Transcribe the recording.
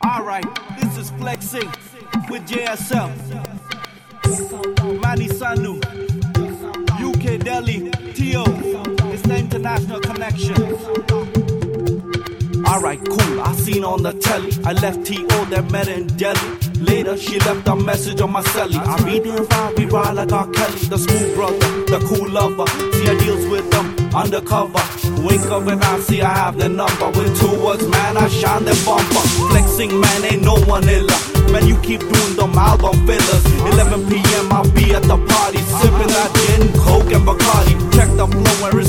Alright, this is Flexing with JSL, Manny Sanu, UK Delhi, T.O. It's the international connection. Alright, cool, I seen on the telly. I left T.O. that met her in Delhi. Later, she left a message on my celly. I read it and we ride like R. Kelly. The smooth brother, the cool lover. See, I deals with them undercover. Wink of an eye, see I have the number. With 2 words, man, I shine the bumper. Flexing, man, ain't no one iller. Man, you keep doing them album fillers. 11 p.m. I'll be at the party, sipping that gin, coke and Bacardi. Check the flow where it's